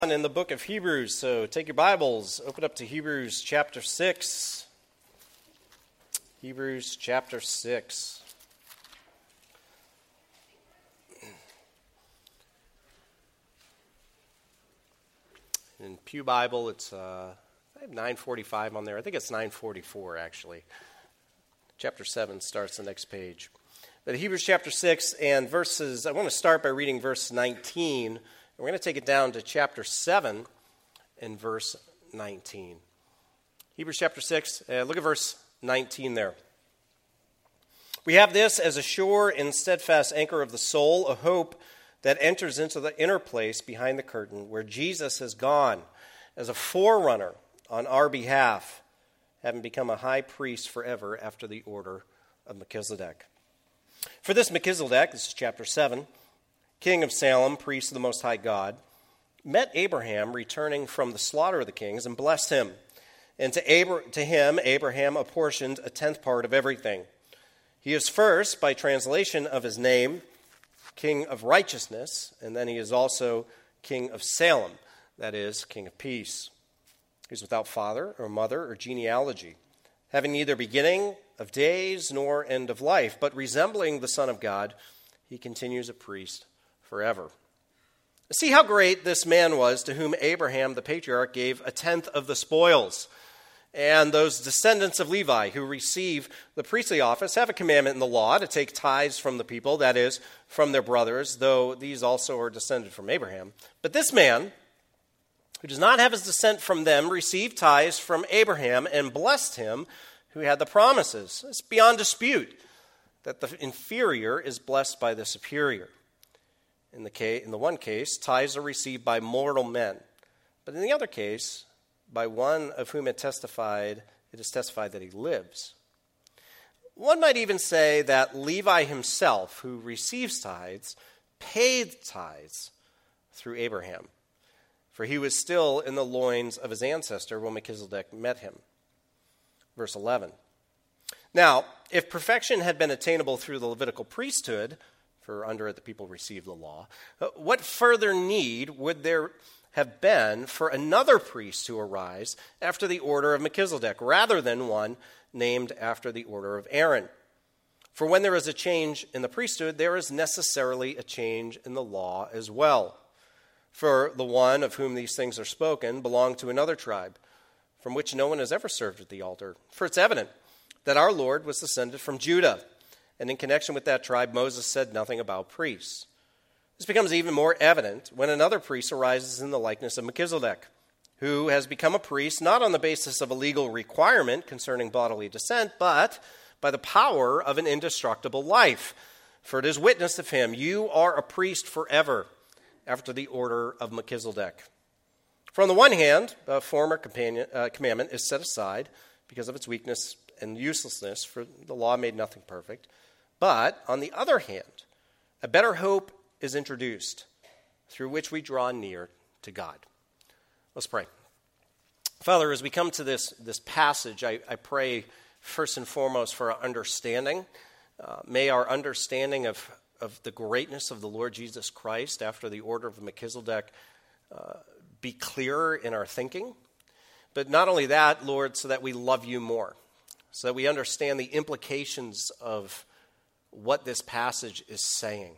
In the book of Hebrews, so take your Bibles, open up to Hebrews chapter 6. Hebrews chapter 6. In Pew Bible, it's I have 945 on there. I think it's 944 actually. Chapter 7 starts the next page. But Hebrews chapter 6 and verses, I want to start by reading verse 19. We're going to take it down to chapter 7 and verse 19. Hebrews chapter 6, look at verse 19 there. We have this as a sure and steadfast anchor of the soul, a hope that enters into the inner place behind the curtain, where Jesus has gone as a forerunner on our behalf, having become a high priest forever after the order of Melchizedek. For this Melchizedek, this is chapter 7, king of Salem, priest of the Most High God, met Abraham returning from the slaughter of the kings and blessed him. And to him, Abraham apportioned a tenth part of everything. He is first, by translation of his name, King of Righteousness, and then he is also King of Salem, that is, King of Peace. He is without father or mother or genealogy, having neither beginning of days nor end of life, but resembling the Son of God, he continues a priest forever. See how great this man was to whom Abraham the patriarch gave a tenth of the spoils. And those descendants of Levi who receive the priestly office have a commandment in the law to take tithes from the people, that is, from their brothers, though these also are descended from Abraham. But this man, who does not have his descent from them, received tithes from Abraham and blessed him who had the promises. It's beyond dispute that the inferior is blessed by the superior. In the one case, tithes are received by mortal men. But in the other case, by one of whom it is testified that he lives. One might even say that Levi himself, who receives tithes, paid tithes through Abraham, for he was still in the loins of his ancestor when Melchizedek met him. Verse 11. Now, if perfection had been attainable through the Levitical priesthood, for under it the people received the law, what further need would there have been for another priest to arise after the order of Melchizedek, rather than one named after the order of Aaron? For when there is a change in the priesthood, there is necessarily a change in the law as well. For the one of whom these things are spoken belonged to another tribe, from which no one has ever served at the altar. For it's evident that our Lord was descended from Judah, and in connection with that tribe, Moses said nothing about priests. This becomes even more evident when another priest arises in the likeness of Melchizedek, who has become a priest not on the basis of a legal requirement concerning bodily descent, but by the power of an indestructible life. For it is witnessed of him, you are a priest forever, after the order of Melchizedek. For on the one hand, a former commandment is set aside because of its weakness and uselessness, for the law made nothing perfect. But, on the other hand, a better hope is introduced, through which we draw near to God. Let's pray. Father, as we come to this passage, I pray first and foremost for our understanding. May our understanding of the greatness of the Lord Jesus Christ after the order of Melchizedek be clearer in our thinking. But not only that, Lord, so that we love you more, so that we understand the implications of what this passage is saying,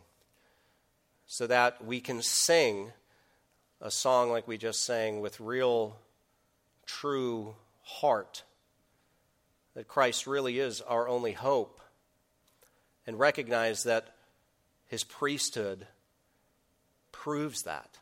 so that we can sing a song like we just sang with real, true heart, that Christ really is our only hope, and recognize that his priesthood proves that.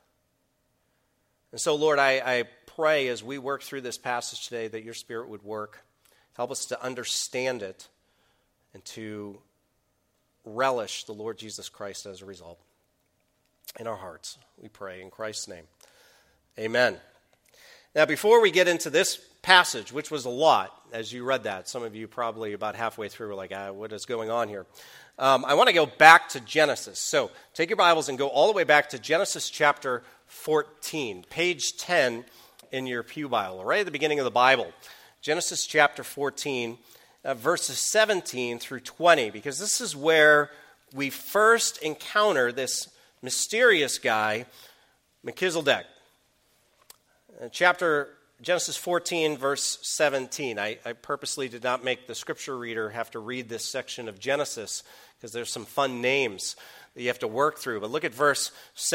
And so, Lord, I pray as we work through this passage today that your Spirit would work. Help us to understand it and to relish the Lord Jesus Christ as a result. In our hearts, we pray in Christ's name. Amen. Now, before we get into this passage, which was a lot, as you read that, some of you probably about halfway through were like, what is going on here? I want to go back to Genesis. So take your Bibles and go all the way back to Genesis chapter 14, page 10 in your Pew Bible, right at the beginning of the Bible. Genesis chapter 14, verses 17 through 20, because this is where we first encounter this mysterious guy, Melchizedek. Genesis 14, verse 17. I purposely did not make the scripture reader have to read this section of Genesis because there's some fun names that you have to work through. But look at verse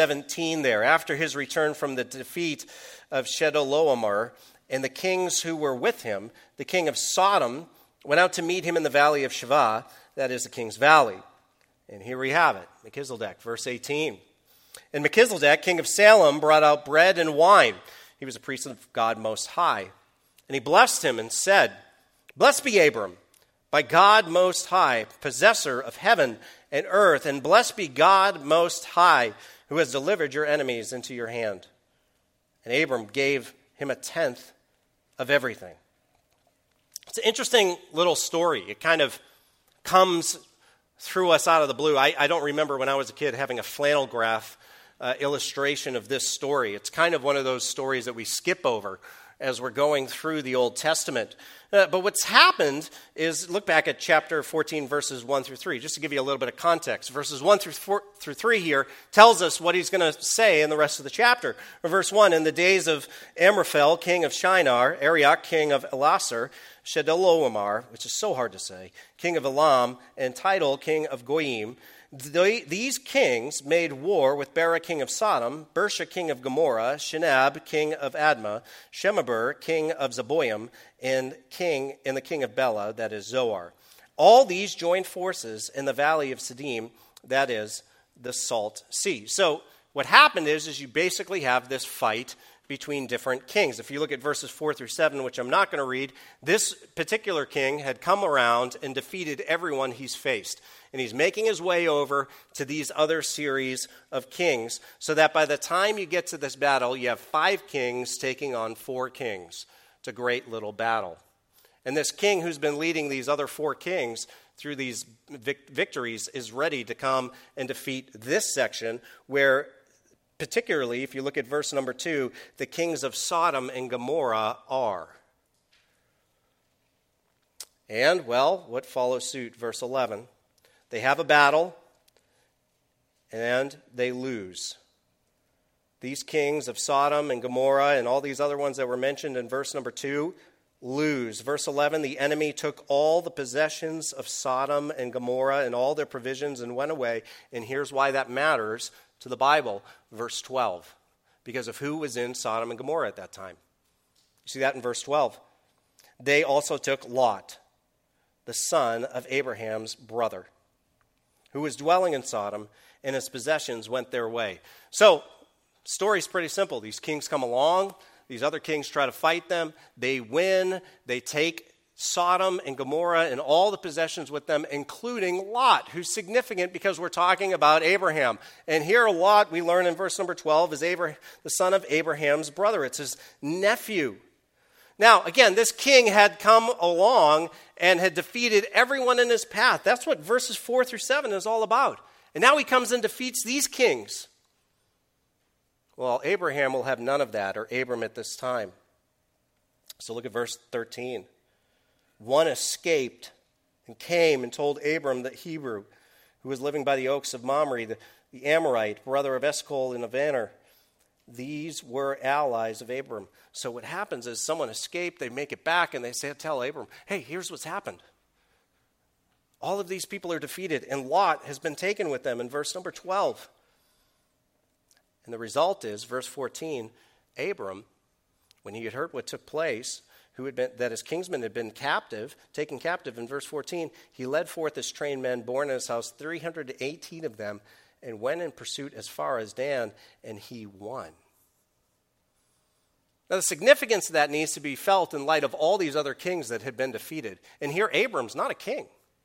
17 there. After his return from the defeat of Chedorlaomer and the kings who were with him, the king of Sodom went out to meet him in the valley of Shavah, that is the king's valley. And here we have it, Melchizedek, verse 18. And Melchizedek, king of Salem, brought out bread and wine. He was a priest of God Most High. And he blessed him and said, Blessed be Abram, by God Most High, possessor of heaven and earth, and blessed be God Most High, who has delivered your enemies into your hand. And Abram gave him a tenth of everything. It's an interesting little story. It kind of comes through us out of the blue. I don't remember when I was a kid having a flannel graph illustration of this story. It's kind of one of those stories that we skip over as we're going through the Old Testament. But what's happened is, look back at chapter 14, verses 1 through 3, just to give you a little bit of context. Verses 1 through 3 here tells us what he's going to say in the rest of the chapter. Verse 1, in the days of Amraphel, king of Shinar, Arioch, king of Elasar, Chedorlaomer, which is so hard to say, king of Elam, and Tidal, king of Goyim, these kings made war with Bera, king of Sodom, Bersha, king of Gomorrah, Shinab, king of Admah, Shemaber, king of Zeboim, and the king of Bela, that is Zoar. All these joined forces in the valley of Siddim, that is the Salt Sea. So what happened is you basically have this fight between different kings. If you look at verses 4 through 7, which I'm not going to read, this particular king had come around and defeated everyone he's faced. And he's making his way over to these other series of kings, so that by the time you get to this battle, you have 5 kings taking on 4 kings. It's a great little battle. And this king who's been leading these other 4 kings through these victories is ready to come and defeat this section where, particularly, if you look at verse number 2, the kings of Sodom and Gomorrah are. And, well, what follows suit? Verse 11. They have a battle, and they lose. These kings of Sodom and Gomorrah and all these other ones that were mentioned in verse number 2 lose. Verse 11, the enemy took all the possessions of Sodom and Gomorrah and all their provisions and went away. And here's why that matters to the Bible. Verse 12, because of who was in Sodom and Gomorrah at that time. You see that in verse 12. They also took Lot, the son of Abraham's brother, who was dwelling in Sodom, and his possessions went their way. So, story's pretty simple. These kings come along. These other kings try to fight them. They win. They take Sodom and Gomorrah and all the possessions with them, including Lot, who's significant because we're talking about Abraham. And here Lot, we learn in verse number 12, is the son of Abraham's brother. It's his nephew. Now, again, this king had come along and had defeated everyone in his path. That's what verses 4 through 7 is all about. And now he comes and defeats these kings. Well, Abraham will have none of that, or Abram at this time. So look at verse 13. One escaped and came and told Abram the Hebrew, who was living by the oaks of Mamre, the Amorite, brother of Eshcol and of Aner. These were allies of Abram. So what happens is someone escaped, they make it back, and they tell Abram, hey, here's what's happened. All of these people are defeated, and Lot has been taken with them in verse number 12. And the result is, verse 14, Abram, when he had heard what took place, that his kinsmen had been taken captive in verse 14, he led forth his trained men, born in his house, 318 of them, and went in pursuit as far as Dan, and he won. Now, the significance of that needs to be felt in light of all these other kings that had been defeated. And here, Abram's not a king.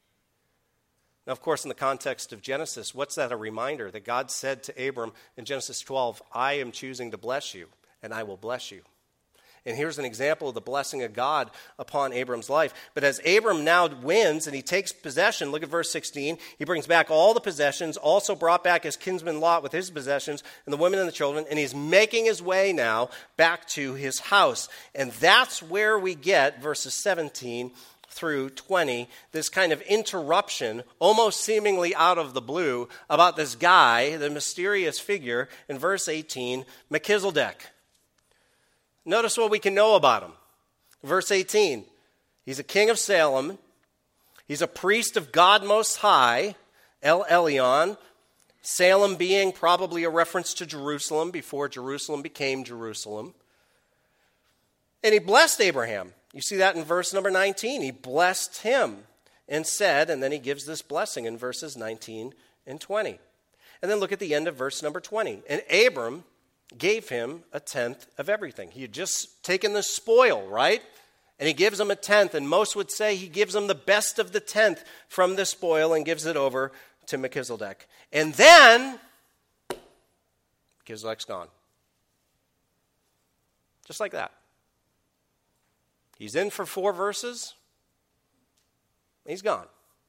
Now, of course, in the context of Genesis, what's that a reminder? That God said to Abram in Genesis 12, I am choosing to bless you, and I will bless you. And here's an example of the blessing of God upon Abram's life. But as Abram now wins and he takes possession, look at verse 16. He brings back all the possessions, also brought back his kinsman Lot with his possessions and the women and the children, and he's making his way now back to his house. And that's where we get verses 17 through 20, this kind of interruption, almost seemingly out of the blue, about this guy, the mysterious figure in verse 18, Melchizedek. Notice what we can know about him. Verse 18, he's a king of Salem. He's a priest of God Most High, El Elyon. Salem being probably a reference to Jerusalem before Jerusalem became Jerusalem. And he blessed Abraham. You see that in verse number 19. He blessed him and said, and then he gives this blessing in verses 19 and 20. And then look at the end of verse number 20. And Abram gave him a tenth of everything. He had just taken the spoil, right? And he gives him a tenth. And most would say he gives him the best of the tenth from the spoil and gives it over to Melchizedek. And then Melchizedek's gone. Just like that. He's in for 4 verses. He's gone.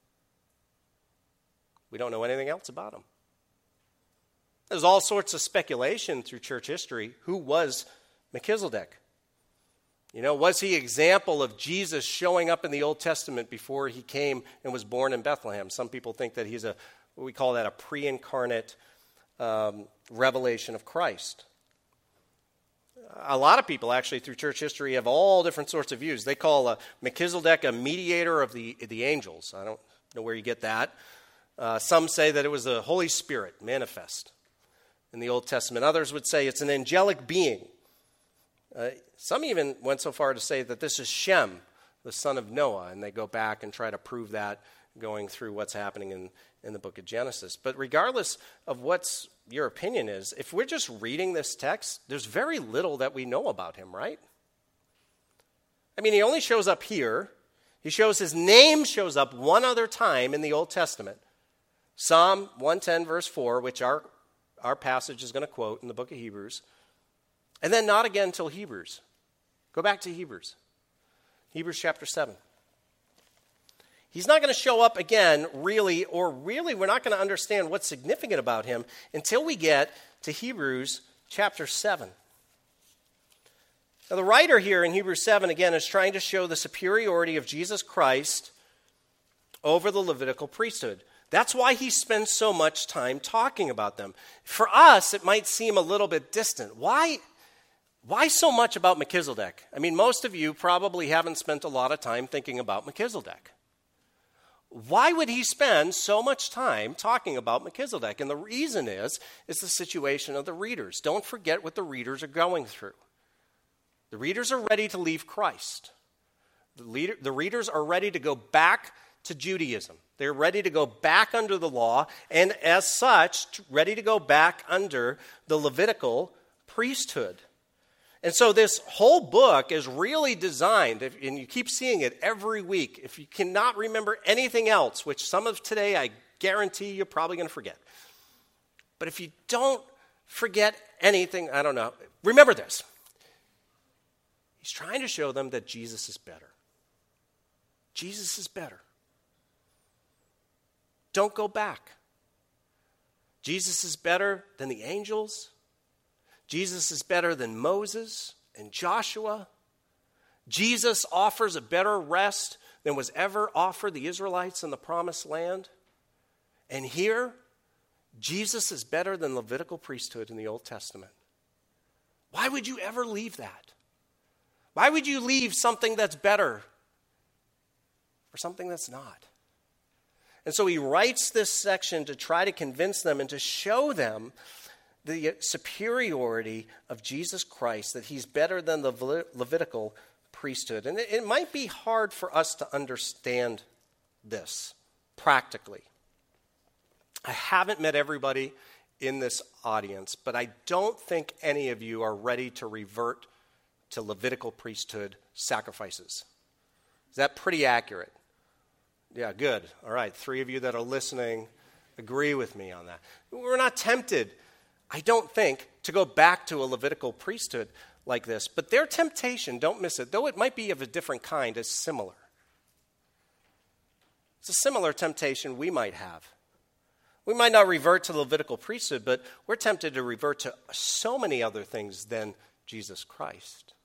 We don't know anything else about him. There's all sorts of speculation through church history. Who was Melchizedek? Was he an example of Jesus showing up in the Old Testament before he came and was born in Bethlehem? Some people think that he's what we call that a pre-incarnate revelation of Christ. A lot of people actually through church history have all different sorts of views. They call Melchizedek a mediator of the angels. I don't know where you get that. Some say that it was the Holy Spirit manifest in the Old Testament. Others would say it's an angelic being. Some even went so far to say that this is Shem, the son of Noah, and they go back and try to prove that going through what's happening in the book of Genesis. But regardless of what's your opinion is, if we're just reading this text, there's very little that we know about him, right? I mean, he only shows up here. His name shows up one other time in the Old Testament. Psalm 110, verse 4, which our passage is going to quote in the book of Hebrews. And then not again until Hebrews. Go back to Hebrews. Hebrews chapter 7. He's not going to show up again, really, we're not going to understand what's significant about him until we get to Hebrews chapter 7. Now, the writer here in Hebrews 7, again, is trying to show the superiority of Jesus Christ over the Levitical priesthood. That's why he spends so much time talking about them. For us, it might seem a little bit distant. Why so much about Melchizedek? I mean, most of you probably haven't spent a lot of time thinking about Melchizedek. Why would he spend so much time talking about Melchizedek? And the reason is the situation of the readers. Don't forget what the readers are going through. The readers are ready to leave Christ. The readers are ready to go back to Judaism. They're ready to go back under the law, and as such, ready to go back under the Levitical priesthood. And so this whole book is really designed, and you keep seeing it every week. If you cannot remember anything else, which some of today I guarantee you're probably going to forget. But if you don't forget anything, I don't know, remember this. He's trying to show them that Jesus is better. Jesus is better. Don't go back. Jesus is better than the angels. Jesus is better than Moses and Joshua. Jesus offers a better rest than was ever offered the Israelites in the promised land. And here, Jesus is better than Levitical priesthood in the Old Testament. Why would you ever leave that? Why would you leave something that's better for something that's not? And so he writes this section to try to convince them and to show them the superiority of Jesus Christ, that he's better than the Levitical priesthood. And it might be hard for us to understand this practically. I haven't met everybody in this audience, but I don't think any of you are ready to revert to Levitical priesthood sacrifices. Is that pretty accurate? Yeah, good. All right, 3 of you that are listening agree with me on that. We're not tempted, I don't think, to go back to a Levitical priesthood like this. But their temptation, don't miss it, though it might be of a different kind, is similar. It's a similar temptation we might have. We might not revert to the Levitical priesthood, but we're tempted to revert to so many other things than Jesus Christ.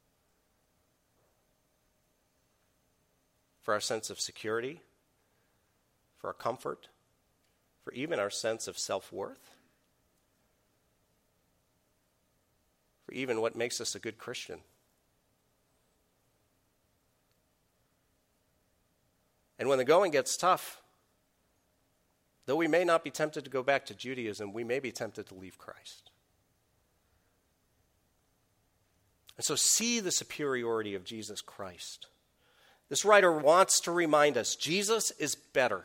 For our sense of security, for our comfort, for even our sense of self-worth. for even what makes us a good Christian. And when the going gets tough, though we may not be tempted to go back to Judaism, we may be tempted to leave Christ. And so see the superiority of Jesus Christ. This writer wants to remind us Jesus is better.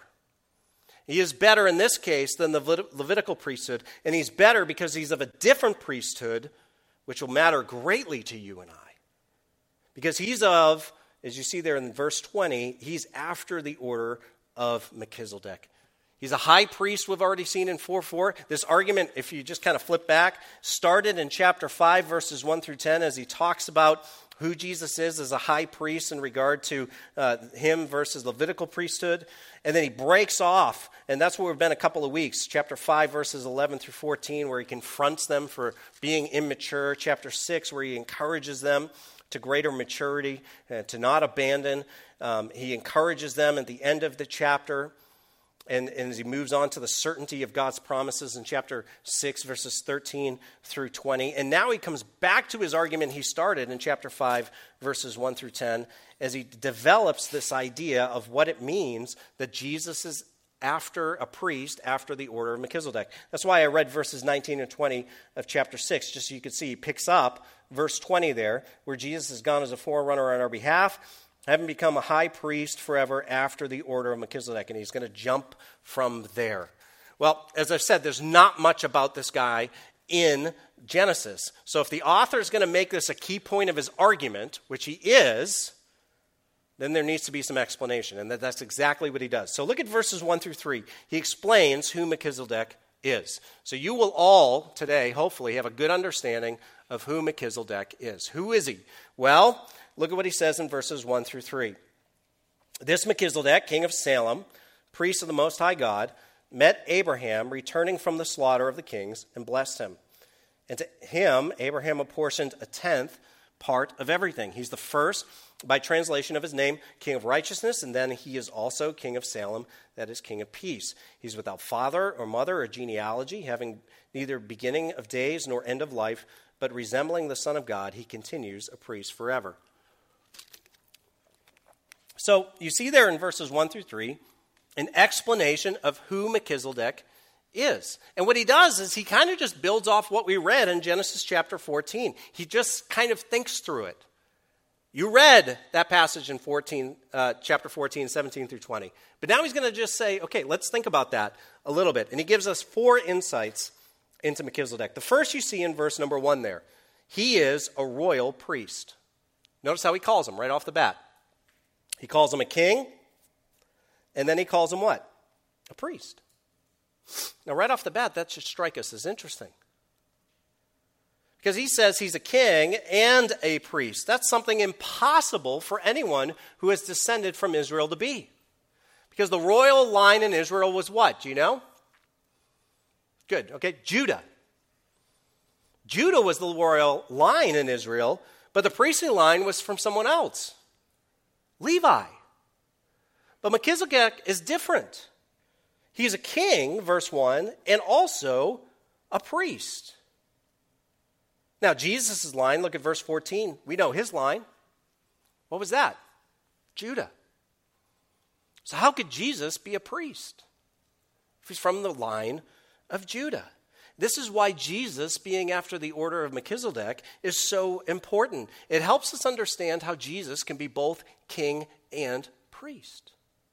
He is better in this case than the Levitical priesthood, and he's better because he's of a different priesthood, which will matter greatly to you and I. Because he's of, as you see there in verse 20, he's after the order of Melchizedek. He's a high priest, we've already seen in 4:4. This argument, if you just kind of flip back, started in chapter 5, verses 1 through 10, as he talks about who Jesus is as a high priest in regard to him versus Levitical priesthood. And then he breaks off, and that's where we've been a couple of weeks. Chapter 5, verses 11 through 14, where he confronts them for being immature. Chapter 6, where he encourages them to greater maturity, to not abandon. He encourages them at the end of the chapter. And as he moves on to the certainty of God's promises in chapter 6, verses 13 through 20. And now he comes back to his argument he started in chapter 5, verses 1 through 10, as he develops this idea of what it means that Jesus is after a priest, after the order of Melchizedek. That's why I read verses 19 and 20 of chapter 6, just so you could see. He picks up verse 20 there, where Jesus has gone as a forerunner on our behalf, having become a high priest forever after the order of Melchizedek. And he's going to jump from there. Well, as I've said, there's not much about this guy in Genesis. So if the author is going to make this a key point of his argument, which he is, then there needs to be some explanation. And that's exactly what he does. So look at verses 1 through 3. He explains who Melchizedek is. So you will all today, hopefully, have a good understanding of who Melchizedek is. Who is he? Well, look at what he says in verses 1 through 3. This Melchizedek, king of Salem, priest of the Most High God, met Abraham returning from the slaughter of the kings and blessed him. And to him, Abraham apportioned a tenth part of everything. He's the first, by translation of his name, king of righteousness, and then he is also king of Salem, that is, king of peace. He's without father or mother or genealogy, having neither beginning of days nor end of life, but resembling the Son of God, he continues a priest forever. So you see there in verses 1 through 3 an explanation of who Melchizedek is. And what he does is he kind of just builds off what we read in Genesis chapter 14. He just kind of thinks through it. You read that passage in chapter 14, 17 through 20. But now he's going to just say, okay, let's think about that a little bit. And he gives us 4 insights into Melchizedek. The first you see in verse number 1 there. He is a royal priest. Notice how he calls him right off the bat. He calls him a king, and then he calls him what? A priest. Now, right off the bat, that should strike us as interesting. Because he says he's a king and a priest. That's something impossible for anyone who has descended from Israel to be. Because the royal line in Israel was what? Do you know? Good. Okay, Judah. Judah was the royal line in Israel, but the priestly line was from someone else. Levi. But Melchizedek is different. He's a king, verse 1, and also a priest. Now, Jesus' line, look at verse 14. We know his line. What was that? Judah. So how could Jesus be a priest if he's from the line of Judah? This is why Jesus, being after the order of Melchizedek, is so important. It helps us understand how Jesus can be both king and priest.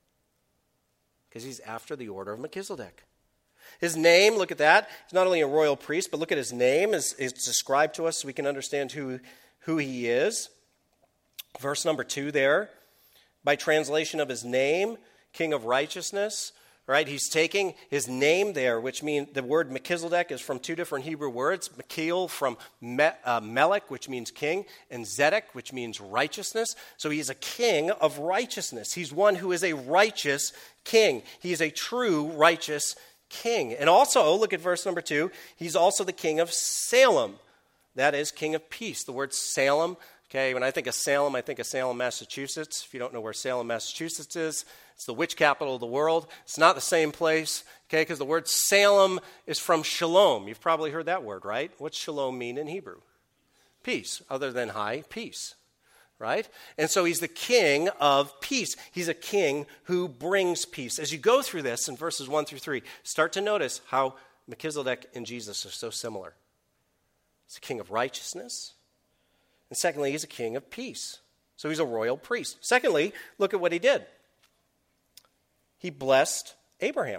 Because he's after the order of Melchizedek. His name, look at that. He's not only a royal priest, but look at his name. It's described to us so we can understand who he is. Verse number 2 there. By translation of his name, king of righteousness. Right, he's taking his name there, which means the word Melchizedek is from 2 different Hebrew words. Mekil from Melech, which means king, and Zedek, which means righteousness. So he is a king of righteousness. He's one who is a righteous king. He is a true righteous king. And also, look at verse number 2, he's also the king of Salem. That is, king of peace. The word Salem, okay, when I think of Salem, Massachusetts. If you don't know where Salem, Massachusetts is, it's the witch capital of the world. It's not the same place, okay, because the word Salem is from shalom. You've probably heard that word, right? What's shalom mean in Hebrew? peace, other than high peace, right? And so he's the king of peace. He's a king who brings peace. As you go through this in verses 1 through 3, start to notice how Melchizedek and Jesus are so similar. He's a king of righteousness. And secondly, he's a king of peace. So he's a royal priest. Secondly, look at what he did. He blessed Abraham.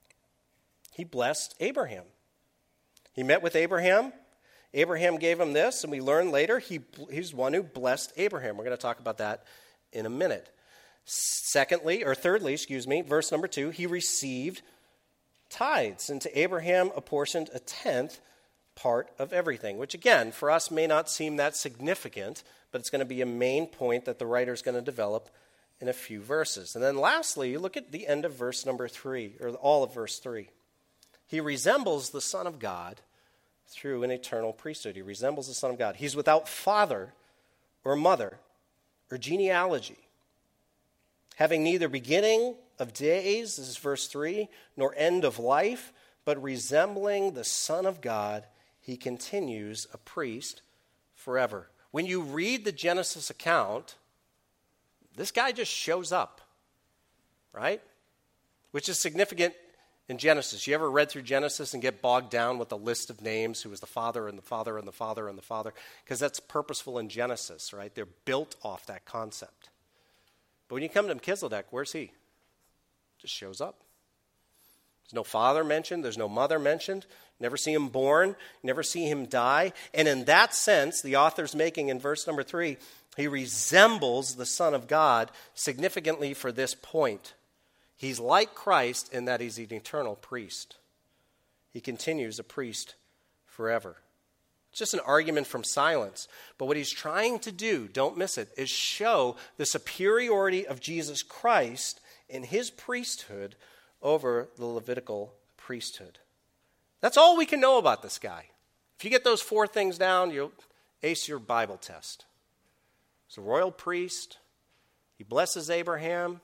He blessed Abraham. He met with Abraham. Abraham gave him this, and we learn later he's one who blessed Abraham. We're going to talk about that in a minute. Thirdly, verse number 2, he received tithes, and to Abraham apportioned a tenth part of everything, which again, for us may not seem that significant, but it's going to be a main point that the writer is going to develop in a few verses. And then lastly, look at the end of verse number 3, or all of verse 3. He resembles the Son of God through an eternal priesthood. He resembles the Son of God. He's without father or mother or genealogy, having neither beginning of days, this is verse 3, nor end of life, but resembling the Son of God, he continues a priest forever. When you read the Genesis account, this guy just shows up, right? Which is significant in Genesis. You ever read through Genesis and get bogged down with a list of names, who was the father and the father and the father and the father? Because that's purposeful in Genesis, right? They're built off that concept. But when you come to Melchizedek, where's he? Just shows up. There's no father mentioned. There's no mother mentioned. Never see him born. Never see him die. And in that sense, the author's making in verse number 3, he resembles the Son of God significantly for this point. He's like Christ in that he's an eternal priest. He continues a priest forever. It's just an argument from silence. But what he's trying to do, don't miss it, is show the superiority of Jesus Christ in his priesthood over the Levitical priesthood. That's all we can know about this guy. If you get those 4 things down, you'll ace your Bible test. He's a royal priest. He blesses Abraham.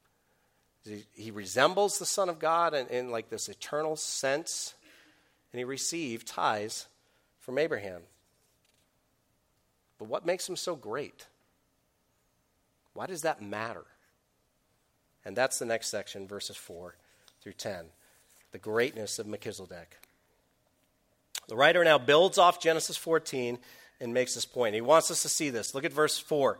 He resembles the Son of God in like this eternal sense. And he received tithes from Abraham. But what makes him so great? Why does that matter? And that's the next section, verses 4 through 10. The greatness of Melchizedek. The writer now builds off Genesis 14 and makes this point. He wants us to see this. Look at verse 4.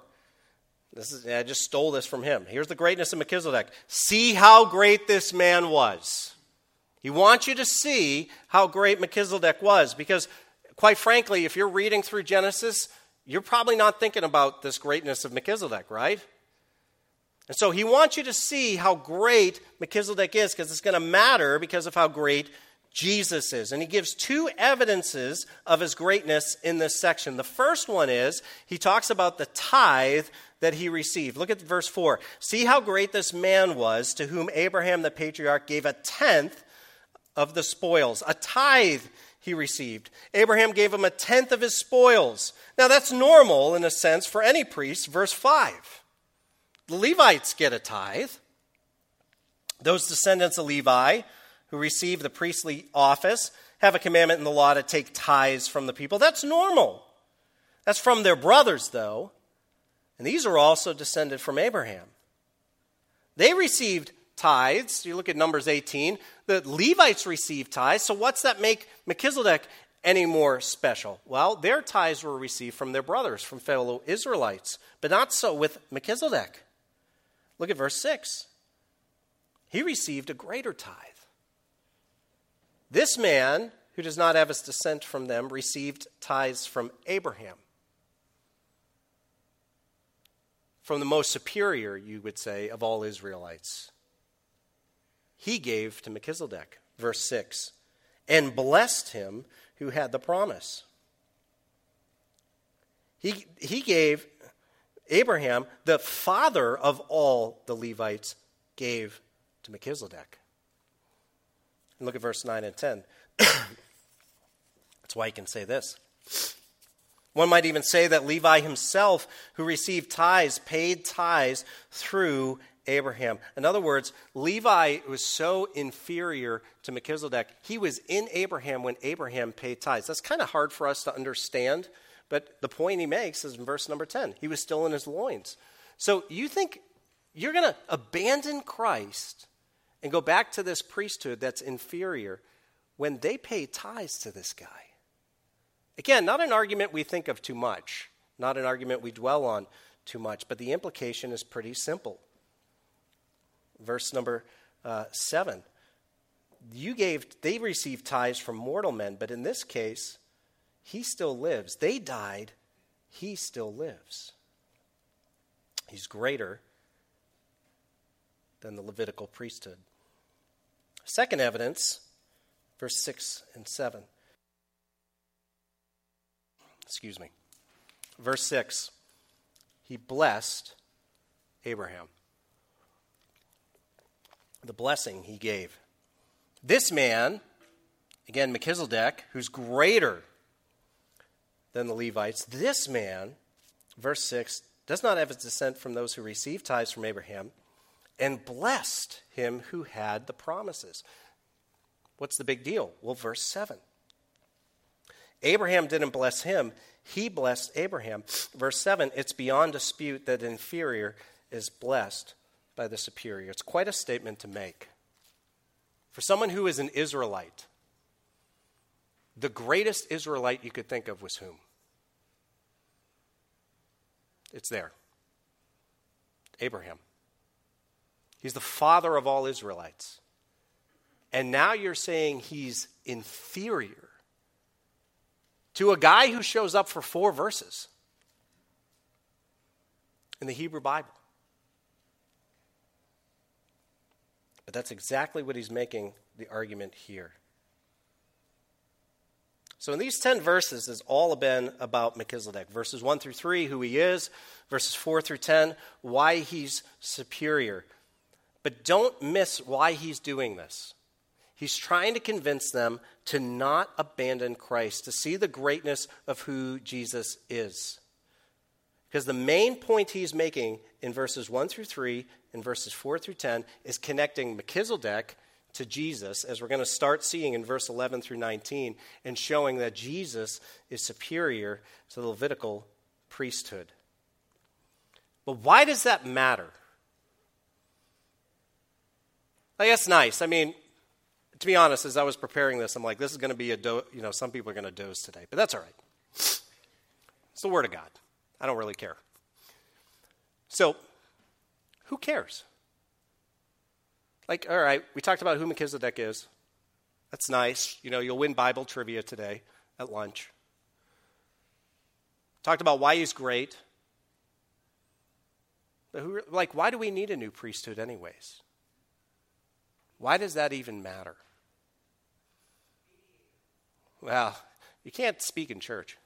I just stole this from him. Here's the greatness of Melchizedek. See how great this man was. He wants you to see how great Melchizedek was, because quite frankly, if you're reading through Genesis, you're probably not thinking about this greatness of Melchizedek, right? And so he wants you to see how great Melchizedek is, because it's going to matter because of how great Jesus is. And he gives 2 evidences of his greatness in this section. The first one is he talks about the tithe that he received. Look at verse 4. See how great this man was, to whom Abraham the patriarch gave a tenth of the spoils. A tithe he received. Abraham gave him a tenth of his spoils. Now that's normal in a sense for any priest. Verse 5. The Levites get a tithe. Those descendants of Levi who receive the priestly office have a commandment in the law to take tithes from the people. That's normal. That's from their brothers, though. And these are also descended from Abraham. They received tithes. You look at Numbers 18. The Levites received tithes. So what's that make Melchizedek any more special? Well, their tithes were received from their brothers, from fellow Israelites. But not so with Melchizedek. Look at verse 6. He received a greater tithe. This man, who does not have his descent from them, received tithes from Abraham. From the most superior, you would say, of all Israelites. He gave to Melchizedek, verse 6, and blessed him who had the promise. He gave Abraham, the father of all the Levites, gave to Melchizedek. And look at verse 9 and 10. That's why he can say this. One might even say that Levi himself, who received tithes, paid tithes through Abraham. In other words, Levi was so inferior to Melchizedek. He was in Abraham when Abraham paid tithes. That's kind of hard for us to understand, But the point he makes is in verse number 10. He was still in his loins. So you think you're going to abandon Christ and go back to this priesthood that's inferior when they pay tithes to this guy? Again, not an argument we think of too much, not an argument we dwell on too much, but the implication is pretty simple. Verse number 7. They received tithes from mortal men, but in this case, he still lives. They died, he still lives. He's greater than the Levitical priesthood. Second evidence, verse 6 and 7. Verse 6. He blessed Abraham. The blessing he gave. This man, again, Melchizedek, who's greater than the Levites, this man, verse 6, does not have his descent from those who received tithes from Abraham, and blessed him who had the promises. What's the big deal? Well, verse 7. Abraham didn't bless him, he blessed Abraham. Verse 7, it's beyond dispute that the inferior is blessed by the superior. It's quite a statement to make. For someone who is an Israelite, the greatest Israelite you could think of was whom? It's there. Abraham. He's the father of all Israelites. And now you're saying he's inferior to a guy who shows up for 4 verses in the Hebrew Bible. But that's exactly what he's making the argument here. So in these 10 verses, it's all been about Melchizedek. Verses 1 through 3, who he is. Verses 4 through 10, why he's superior. But don't miss why he's doing this. He's trying to convince them to not abandon Christ, to see the greatness of who Jesus is. Because the main point he's making in verses 1 through 3 and verses 4 through 10 is connecting Melchizedek to Jesus, as we're going to start seeing in verse 11 through 19, and showing that Jesus is superior to the Levitical priesthood. But why does that matter? Like, that's nice. I mean, to be honest, as I was preparing this, I'm like, this is going to be some people are going to doze today. But that's all right. It's the Word of God. I don't really care. So, who cares? Like, all right, we talked about who Melchizedek is. That's nice. You'll win Bible trivia today at lunch. Talked about why he's great. But why do we need a new priesthood anyways? Why does that even matter? Well, you can't speak in church.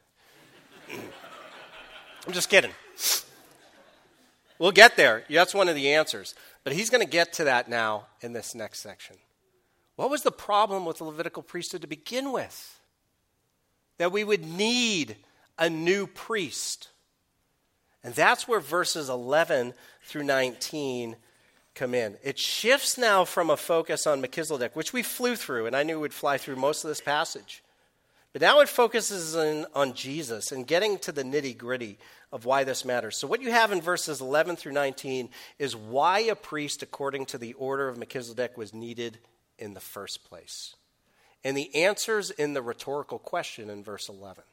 I'm just kidding. We'll get there. That's one of the answers. But he's going to get to that now in this next section. What was the problem with the Levitical priesthood to begin with? That we would need a new priest. And that's where verses 11 through 19 come in. It shifts now from a focus on Melchizedek, which we flew through, and I knew we'd fly through most of this passage. But now it focuses on Jesus and getting to the nitty-gritty of why this matters. So what you have in verses 11 through 19 is why a priest according to the order of Melchizedek was needed in the first place. And the answer's in the rhetorical question in verse 11.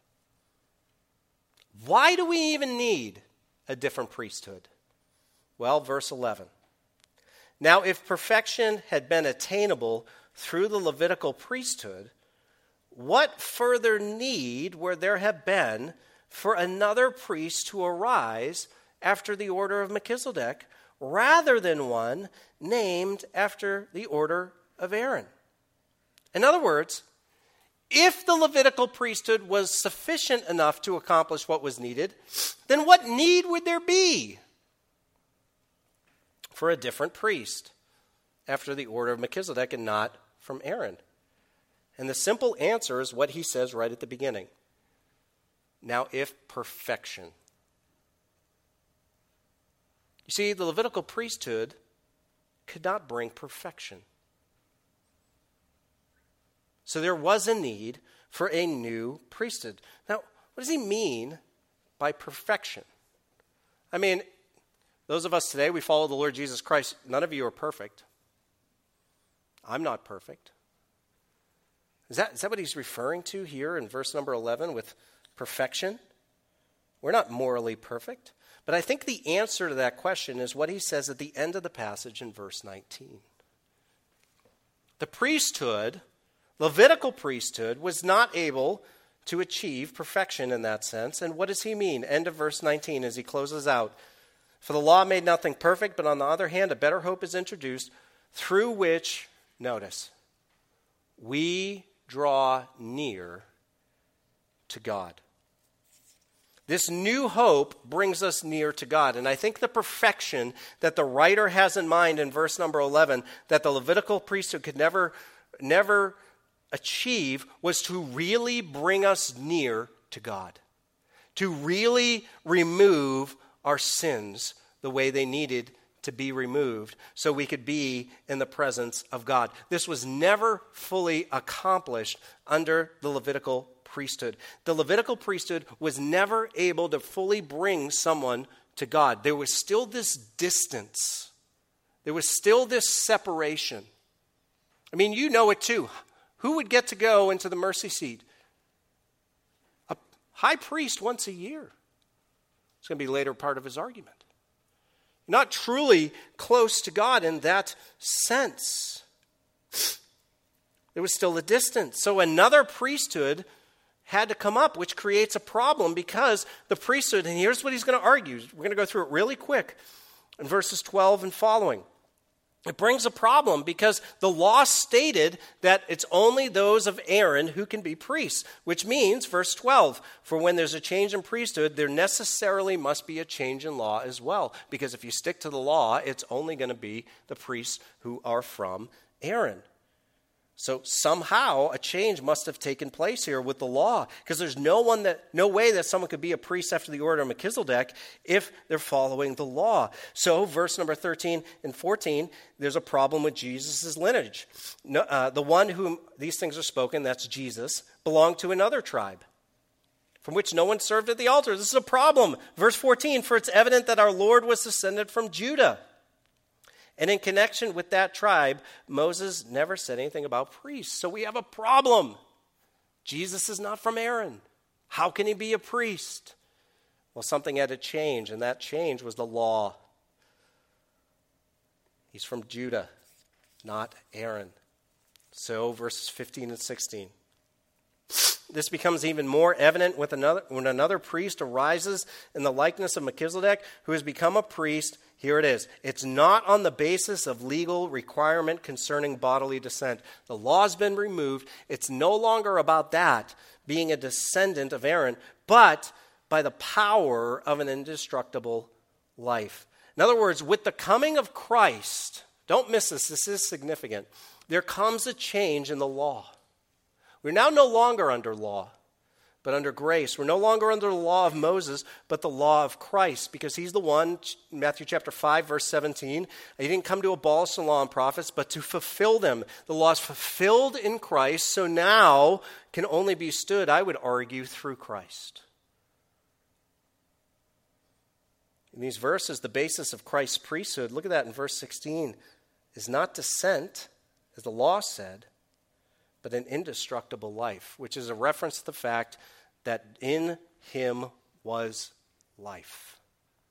Why do we even need a different priesthood? Well, verse 11. Now, if perfection had been attainable through the Levitical priesthood, what further need would there have been for another priest to arise after the order of Melchizedek, rather than one named after the order of Aaron? In other words, if the Levitical priesthood was sufficient enough to accomplish what was needed, then what need would there be for a different priest after the order of Melchizedek and not from Aaron? And the simple answer is what he says right at the beginning. Now, if perfection. You see, the Levitical priesthood could not bring perfection. So there was a need for a new priesthood. Now, What does he mean by perfection? I mean, those of us today, we follow the Lord Jesus Christ. None of you are perfect. I'm not perfect. Is that what he's referring to here in verse number 11 with perfection? We're not morally perfect. But I think the answer to that question is what he says at the end of the passage in verse 19. The priesthood, Levitical priesthood, was not able to achieve perfection in that sense. And what does he mean? End of verse 19 as he closes out. For the law made nothing perfect, but on the other hand, a better hope is introduced through which, notice, we draw near to God. This new hope brings us near to God. And I think the perfection that the writer has in mind in verse number 11, that the Levitical priesthood could never achieve, was to really bring us near to God. To really remove our sins the way they needed to be removed so we could be in the presence of God. This was never fully accomplished under the Levitical priesthood. The Levitical priesthood was never able to fully bring someone to God. There was still this distance. There was still this separation. I mean, you know it too. Who would get to go into the mercy seat? A high priest once a year. It's going to be a later part of his argument. Not truly close to God in that sense. There was still a distance. So another priesthood had to come up, which creates a problem because the priesthood, and here's what he's going to argue. We're going to go through it really quick in verses 12 and following. It brings a problem because the law stated that it's only those of Aaron who can be priests, which means, verse 12, for when there's a change in priesthood, there necessarily must be a change in law as well. Because if you stick to the law, it's only going to be the priests who are from Aaron. So somehow a change must have taken place here with the law, because there's no way that someone could be a priest after the order of Melchizedek if they're following the law. So verse number 13 and 14, there's a problem with Jesus' lineage. The one whom these things are spoken, that's Jesus, belonged to another tribe, from which no one served at the altar. This is a problem. Verse 14, for it's evident that our Lord was descended from Judah. And in connection with that tribe, Moses never said anything about priests. So we have a problem. Jesus is not from Aaron. How can he be a priest? Well, something had to change, and that change was the law. He's from Judah, not Aaron. So verses 15 and 16. This becomes even more evident when another priest arises in the likeness of Melchizedek, who has become a priest. Here it is. It's not on the basis of legal requirement concerning bodily descent. The law's been removed. It's no longer about that, being a descendant of Aaron, but by the power of an indestructible life. In other words, with the coming of Christ, don't miss this is significant, there comes a change in the law. We're now no longer under law, but under grace. We're no longer under the law of Moses, but the law of Christ, because he's the one, Matthew chapter 5, verse 17, he didn't come to abolish the law and prophets, but to fulfill them. The law is fulfilled in Christ, so now can only be stood, I would argue, through Christ. In these verses, the basis of Christ's priesthood, look at that in verse 16, is not descent, as the law said, but an indestructible life, which is a reference to the fact that in him was life.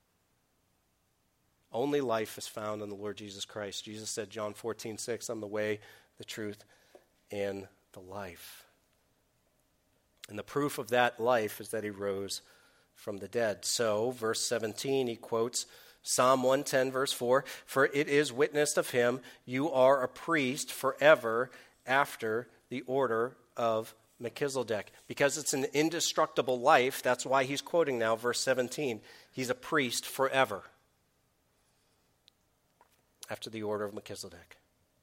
Only life is found in the Lord Jesus Christ. Jesus said, John 14:6, I'm the way, the truth, and the life. And the proof of that life is that he rose from the dead. So, verse 17, he quotes Psalm 110, verse 4, for it is witnessed of him, you are a priest forever after the order of Melchizedek. Because it's an indestructible life, that's why he's quoting now verse 17. He's a priest forever after the order of Melchizedek.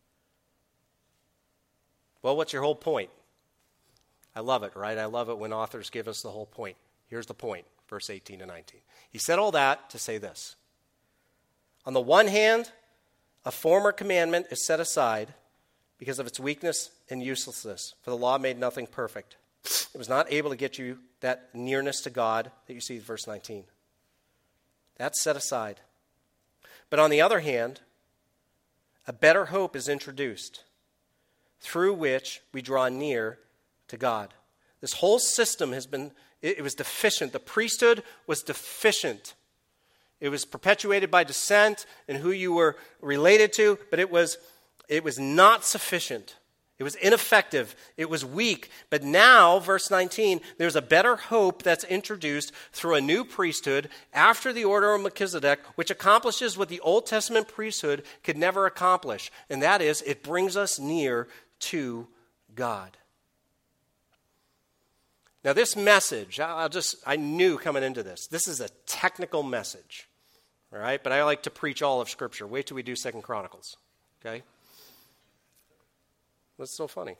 Well, what's your whole point? I love it, right? I love it when authors give us the whole point. Here's the point, verse 18 and 19. He said all that to say this. On the one hand, a former commandment is set aside because of its weakness and uselessness, for the law made nothing perfect. It was not able to get you that nearness to God that you see in verse 19. That's set aside. But on the other hand, a better hope is introduced through which we draw near to God. This whole system it was deficient. The priesthood was deficient. It was perpetuated by descent and who you were related to, but it was not sufficient. It was ineffective. It was weak. But now, verse 19, there's a better hope that's introduced through a new priesthood after the order of Melchizedek, which accomplishes what the Old Testament priesthood could never accomplish. And that is, it brings us near to God. Now this message, I knew coming into this is a technical message. All right? But I like to preach all of Scripture. Wait till we do 2 Chronicles. Okay? What's so funny?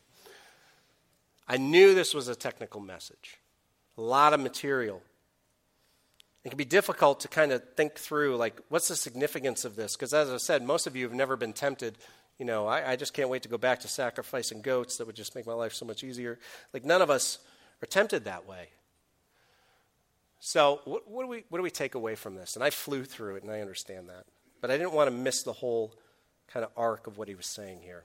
I knew this was a technical message. A lot of material. It can be difficult to kind of think through, like, what's the significance of this? Because as I said, most of you have never been tempted. I just can't wait to go back to sacrificing goats. That would just make my life so much easier. Like, none of us are tempted that way. So what do we take away from this? And I flew through it, and I understand that. But I didn't want to miss the whole kind of arc of what he was saying here.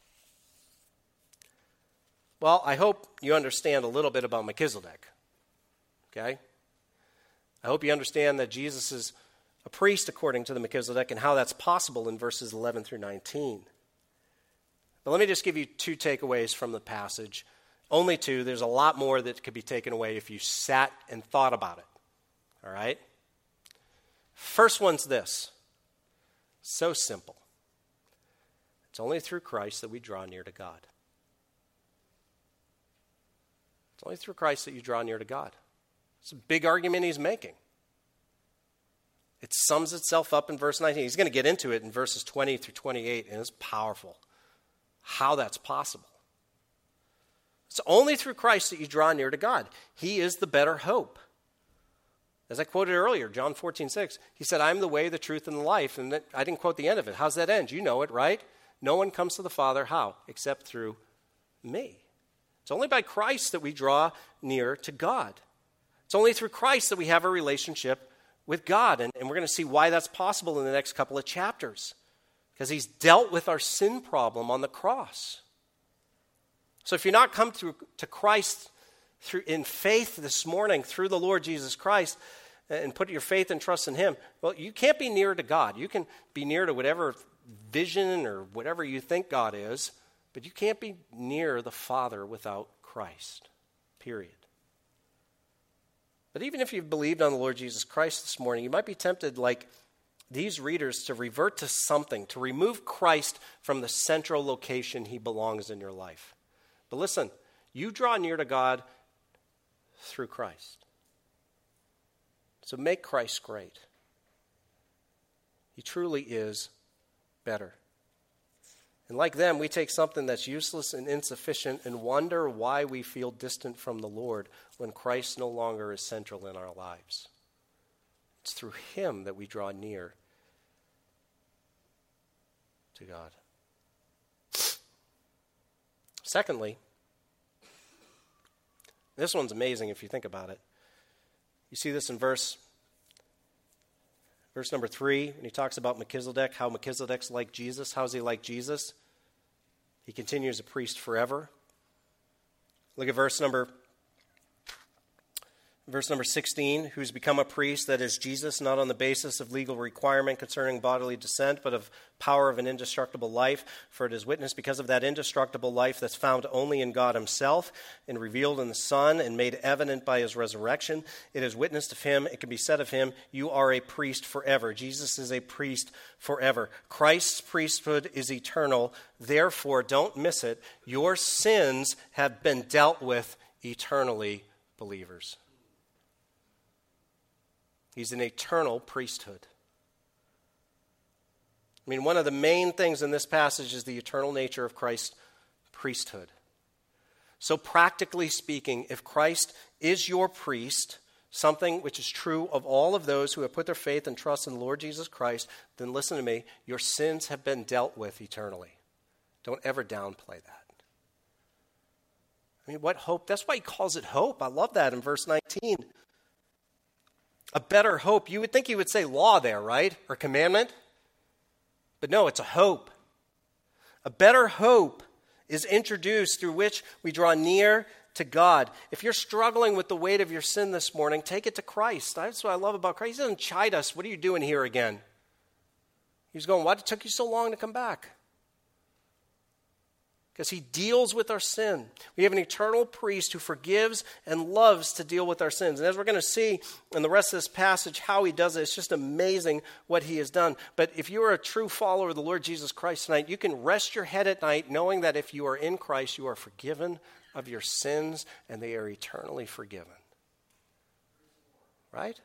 Well, I hope you understand a little bit about Melchizedek, okay? I hope you understand that Jesus is a priest according to the Melchizedek and how that's possible in verses 11 through 19. But let me just give you 2 takeaways from the passage. Only 2. There's a lot more that could be taken away if you sat and thought about it, all right? First one's this. So simple. It's only through Christ that we draw near to God. It's only through Christ that you draw near to God. It's a big argument he's making. It sums itself up in verse 19. He's going to get into it in verses 20 through 28, and it's powerful how that's possible. It's only through Christ that you draw near to God. He is the better hope. As I quoted earlier, John 14:6, he said, I am the way, the truth, and the life. And I didn't quote the end of it. How's that end? You know it, right? No one comes to the Father, how? Except through me. It's only by Christ that we draw near to God. It's only through Christ that we have a relationship with God. And we're going to see why that's possible in the next couple of chapters. Because he's dealt with our sin problem on the cross. So if you're not come to Christ in faith this morning through the Lord Jesus Christ and put your faith and trust in him, well, you can't be near to God. You can be near to whatever vision or whatever you think God is, but you can't be near the Father without Christ, period. But even if you've believed on the Lord Jesus Christ this morning, you might be tempted, like these readers, to revert to something, to remove Christ from the central location he belongs in your life. But listen, you draw near to God through Christ. So make Christ great. He truly is better. And like them, we take something that's useless and insufficient and wonder why we feel distant from the Lord when Christ no longer is central in our lives. It's through him that we draw near to God. Secondly, this one's amazing if you think about it. You see this in verse number 3, when he talks about Melchizedek, how Melchizedek's like Jesus. How is he like Jesus? He continues a priest forever. Look at verse number 16, who's become a priest, that is Jesus, not on the basis of legal requirement concerning bodily descent, but of power of an indestructible life. For it is witnessed because of that indestructible life that's found only in God himself and revealed in the Son and made evident by his resurrection. It is witnessed of him, it can be said of him, you are a priest forever. Jesus is a priest forever. Christ's priesthood is eternal. Therefore, don't miss it. Your sins have been dealt with eternally, believers. He's an eternal priesthood. I mean, one of the main things in this passage is the eternal nature of Christ's priesthood. So practically speaking, if Christ is your priest, something which is true of all of those who have put their faith and trust in the Lord Jesus Christ, then listen to me, your sins have been dealt with eternally. Don't ever downplay that. I mean, what hope? That's why he calls it hope. I love that in verse 19. A better hope. You would think he would say law there, right? Or commandment. But no, it's a hope. A better hope is introduced through which we draw near to God. If you're struggling with the weight of your sin this morning, take it to Christ. That's what I love about Christ. He doesn't chide us. What are you doing here again? He's going, why took you so long to come back? Because he deals with our sin. We have an eternal priest who forgives and loves to deal with our sins. And as we're going to see in the rest of this passage how he does it, it's just amazing what he has done. But if you are a true follower of the Lord Jesus Christ tonight, you can rest your head at night knowing that if you are in Christ, you are forgiven of your sins and they are eternally forgiven. Right?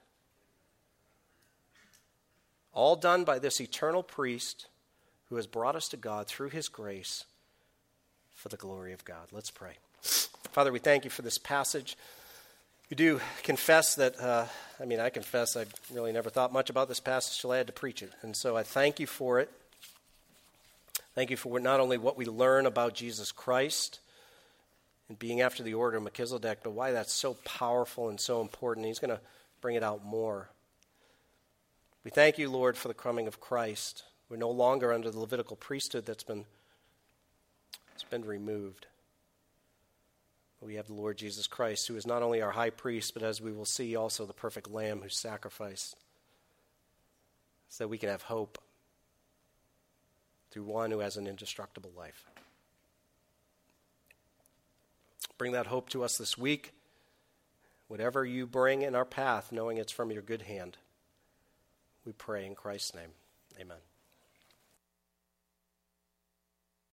All done by this eternal priest who has brought us to God through his grace for the glory of God. Let's pray. Father, we thank you for this passage. We do confess that, I confess I really never thought much about this passage till I had to preach it. And so I thank you for it. Thank you for not only what we learn about Jesus Christ and being after the order of Melchizedek, but why that's so powerful and so important. He's going to bring it out more. We thank you, Lord, for the coming of Christ. We're no longer under the Levitical priesthood that's been removed. We have the Lord Jesus Christ, who is not only our high priest, but as we will see, also the perfect lamb who sacrificed so that we can have hope through one who has an indestructible life. Bring that hope to us this week. Whatever you bring in our path, knowing it's from your good hand, we pray in Christ's name. Amen.